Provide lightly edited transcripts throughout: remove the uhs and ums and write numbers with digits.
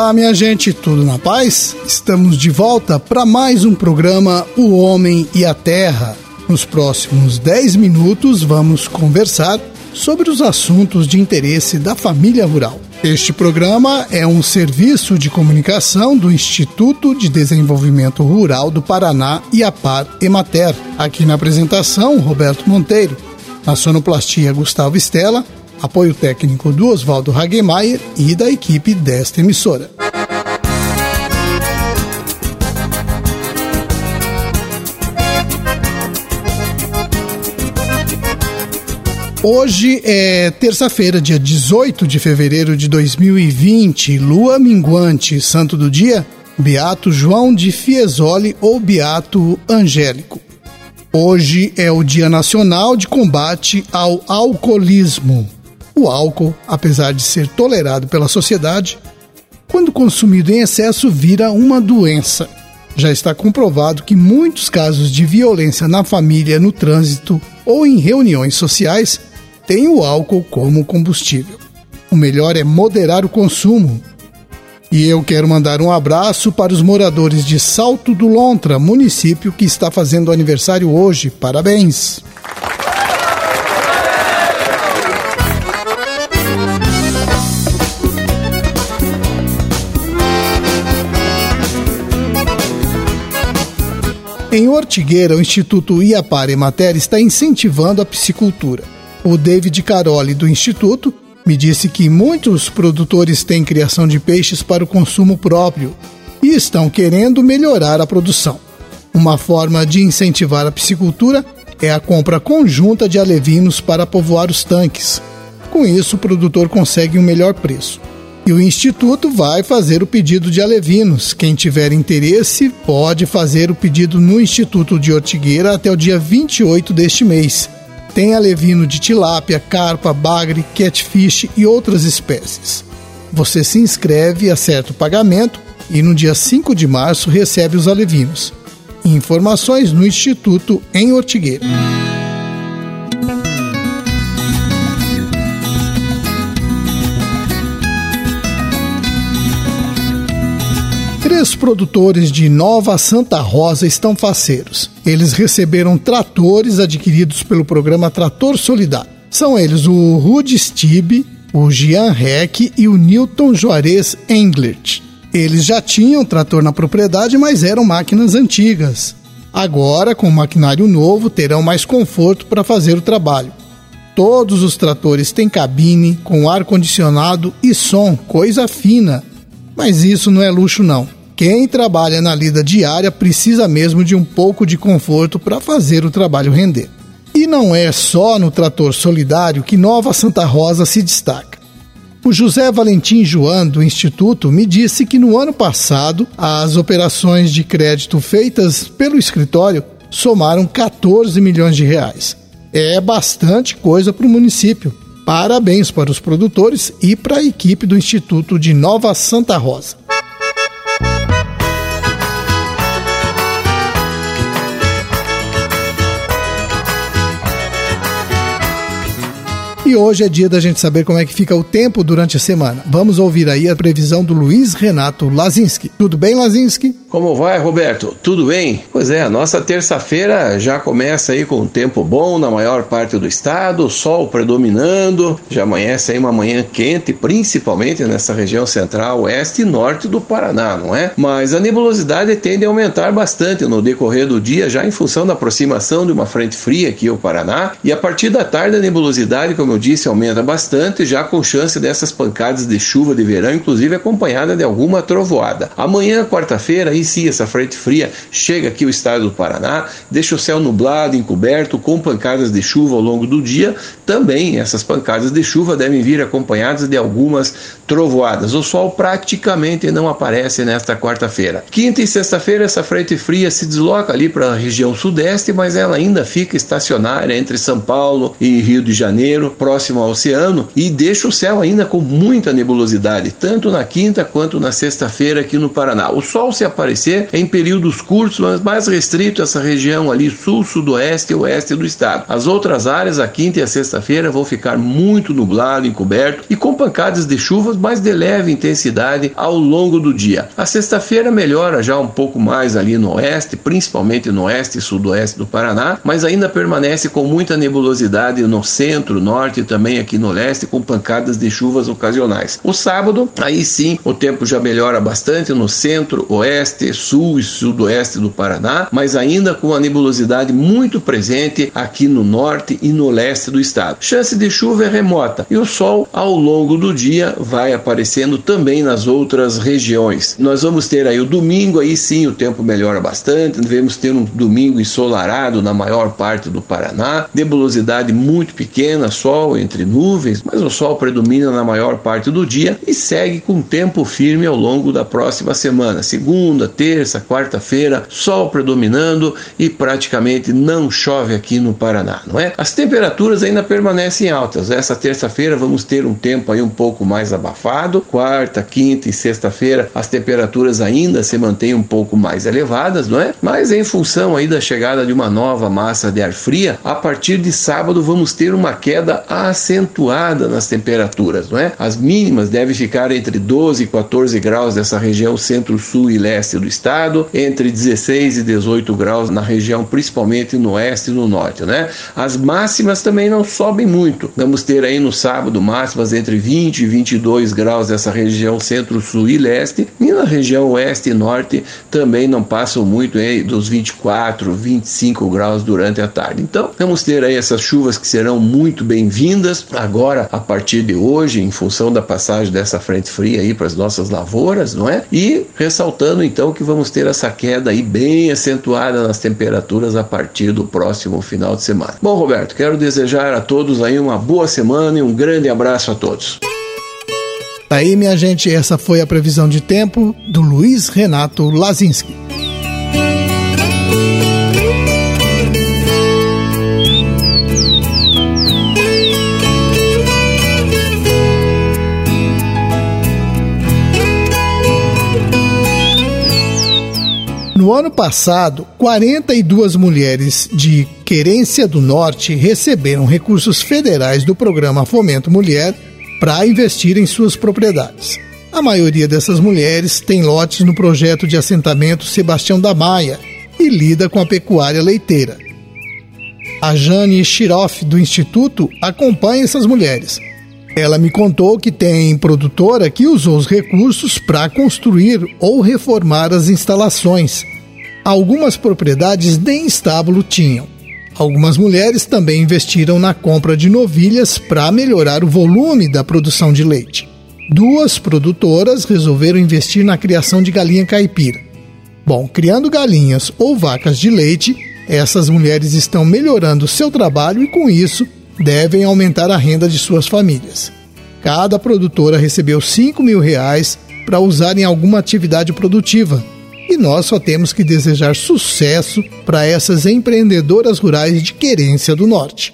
Olá, minha gente, tudo na paz? Estamos de volta para mais um programa O Homem e a Terra. Nos próximos 10 minutos vamos conversar sobre os assuntos de interesse da família rural. Este programa é um serviço de comunicação do Instituto de Desenvolvimento Rural do Paraná, IAPAR Emater. Aqui na apresentação, Roberto Monteiro. Na sonoplastia, Gustavo Stella. Apoio técnico do Oswaldo Hagemeyer e da equipe desta emissora. Hoje é terça-feira, dia 18 de fevereiro de 2020, lua minguante, santo do dia, Beato João de Fiesole ou Beato Angélico. Hoje é o Dia Nacional de Combate ao Alcoolismo. O álcool, apesar de ser tolerado pela sociedade, quando consumido em excesso vira uma doença. Já está comprovado que muitos casos de violência na família, no trânsito ou em reuniões sociais têm o álcool como combustível. O melhor é moderar o consumo. E eu quero mandar um abraço para os moradores de Salto do Lontra, município que está fazendo aniversário hoje. Parabéns! Em Ortigueira, o Instituto IAPAR Emater está incentivando a piscicultura. O David Caroli, do Instituto, me disse que muitos produtores têm criação de peixes para o consumo próprio e estão querendo melhorar a produção. Uma forma de incentivar a piscicultura é a compra conjunta de alevinos para povoar os tanques. Com isso, o produtor consegue um melhor preço. E o Instituto vai fazer o pedido de alevinos. Quem tiver interesse pode fazer o pedido no Instituto de Ortigueira até o dia 28 deste mês. Tem alevino de tilápia, carpa, bagre, catfish e outras espécies. Você se inscreve, acerta o pagamento e no dia 5 de março recebe os alevinos. Informações no Instituto em Ortigueira. Três produtores de Nova Santa Rosa estão faceiros. Eles receberam tratores adquiridos pelo programa Trator Solidário. São eles o Rudy Stibe, o Jean Heck e o Newton Juarez Englert. Eles já tinham trator na propriedade, mas eram máquinas antigas. Agora, com maquinário novo, terão mais conforto para fazer o trabalho. Todos os tratores têm cabine, com ar-condicionado e som, coisa fina. Mas isso não é luxo não. Quem trabalha na lida diária precisa mesmo de um pouco de conforto para fazer o trabalho render. E não é só no Trator Solidário que Nova Santa Rosa se destaca. O José Valentim Joan, do Instituto, me disse que no ano passado as operações de crédito feitas pelo escritório somaram 14 milhões de reais. É bastante coisa para o município. Parabéns para os produtores e para a equipe do Instituto de Nova Santa Rosa. E hoje é dia da gente saber como é que fica o tempo durante a semana. Vamos ouvir aí a previsão do Luiz Renato Lazinski. Tudo bem, Lazinski? Como vai, Roberto? Tudo bem? Pois é, a nossa terça-feira já começa aí com um tempo bom na maior parte do estado, sol predominando, já amanhece aí uma manhã quente, principalmente nessa região central, oeste e norte do Paraná, não é? Mas a nebulosidade tende a aumentar bastante no decorrer do dia, já em função da aproximação de uma frente fria aqui ao Paraná, e a partir da tarde a nebulosidade, como eu disse, aumenta bastante, já com chance dessas pancadas de chuva de verão, inclusive acompanhada de alguma trovoada. Amanhã, quarta-feira, aí sim, essa frente fria chega aqui ao estado do Paraná, deixa o céu nublado, encoberto, com pancadas de chuva ao longo do dia. Também essas pancadas de chuva devem vir acompanhadas de algumas trovoadas. O sol praticamente não aparece nesta quarta-feira. Quinta e sexta-feira, essa frente fria se desloca ali para a região sudeste, mas ela ainda fica estacionária entre São Paulo e Rio de Janeiro, próximo próximo ao oceano e deixa o céu ainda com muita nebulosidade, tanto na quinta quanto na sexta-feira aqui no Paraná. O sol se aparecer em períodos curtos, mas mais restrito a essa região ali sul, sudoeste e oeste do estado. As outras áreas, a quinta e a sexta-feira, vão ficar muito nublado, encoberto e com pancadas de chuvas, mas de leve intensidade ao longo do dia. A sexta-feira melhora já um pouco mais ali no oeste, principalmente no oeste e sudoeste do Paraná, mas ainda permanece com muita nebulosidade no centro, norte e também aqui no leste, com pancadas de chuvas ocasionais. O sábado, aí sim, o tempo já melhora bastante no centro, oeste, sul e sudoeste do Paraná, mas ainda com a nebulosidade muito presente aqui no norte e no leste do estado. Chance de chuva é remota e o sol ao longo do dia vai aparecendo também nas outras regiões. Nós vamos ter aí o domingo, aí sim o tempo melhora bastante, devemos ter um domingo ensolarado na maior parte do Paraná, nebulosidade muito pequena, sol entre nuvens, mas o sol predomina na maior parte do dia e segue com tempo firme ao longo da próxima semana. Segunda, terça, quarta-feira, sol predominando e praticamente não chove aqui no Paraná, não é? As temperaturas ainda permanecem altas. Essa terça-feira vamos ter um tempo aí um pouco mais abafado. Quarta, quinta e sexta-feira as temperaturas ainda se mantêm um pouco mais elevadas, não é? Mas em função aí da chegada de uma nova massa de ar fria, a partir de sábado vamos ter uma queda acentuada nas temperaturas, não é? As mínimas devem ficar entre 12 e 14 graus nessa região centro-sul e leste do estado, entre 16 e 18 graus na região principalmente no oeste e no norte, né? As máximas também não sobem muito. Vamos ter aí no sábado máximas entre 20 e 22 graus nessa região centro-sul e leste, e na região oeste e norte também não passam muito aí dos 24, 25 graus durante a tarde. Então, vamos ter aí essas chuvas que serão muito bem-vindas agora a partir de hoje, em função da passagem dessa frente fria aí para as nossas lavouras, não é? E ressaltando então que vamos ter essa queda aí bem acentuada nas temperaturas a partir do próximo final de semana. Bom, Roberto, quero desejar a todos aí uma boa semana e um grande abraço a todos. Aí, minha gente, essa foi a previsão de tempo do Luiz Renato Lazinski. No ano passado, 42 mulheres de Querência do Norte receberam recursos federais do programa Fomento Mulher para investir em suas propriedades. A maioria dessas mulheres tem lotes no projeto de assentamento Sebastião da Maia e lida com a pecuária leiteira. A Jane Shiroff, do Instituto, acompanha essas mulheres. Ela me contou que tem produtora que usou os recursos para construir ou reformar as instalações. Algumas propriedades nem estábulo tinham. Algumas mulheres também investiram na compra de novilhas para melhorar o volume da produção de leite. 2 produtoras resolveram investir na criação de galinha caipira. Bom, criando galinhas ou vacas de leite, essas mulheres estão melhorando seu trabalho e, com isso, devem aumentar a renda de suas famílias. Cada produtora recebeu R$5.000 para usar em alguma atividade produtiva. E nós só temos que desejar sucesso para essas empreendedoras rurais de Querência do Norte.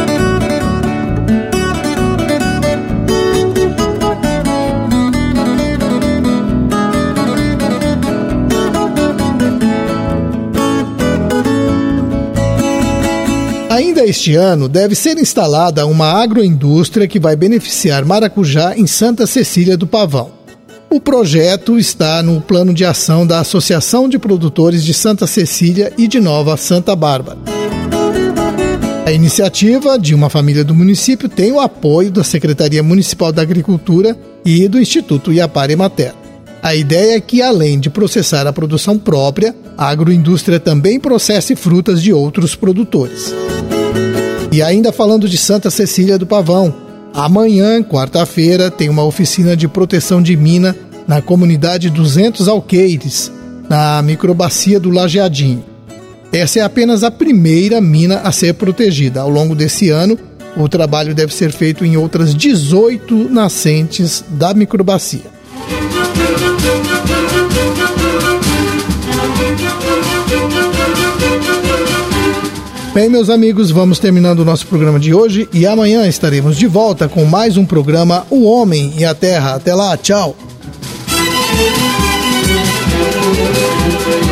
Ainda este ano deve ser instalada uma agroindústria que vai beneficiar maracujá em Santa Cecília do Pavão. O projeto está no plano de ação da Associação de Produtores de Santa Cecília e de Nova Santa Bárbara. A iniciativa de uma família do município tem o apoio da Secretaria Municipal da Agricultura e do Instituto Iapar Emater. A ideia é que, além de processar a produção própria, a agroindústria também processe frutas de outros produtores. E ainda falando de Santa Cecília do Pavão, amanhã, quarta-feira, tem uma oficina de proteção de mina na comunidade 200 Alqueires, na microbacia do Lajeadinho. Essa é apenas a primeira mina a ser protegida. Ao longo desse ano, o trabalho deve ser feito em outras 18 nascentes da microbacia. Bem, meus amigos, vamos terminando o nosso programa de hoje e amanhã estaremos de volta com mais um programa O Homem e a Terra. Até lá, tchau!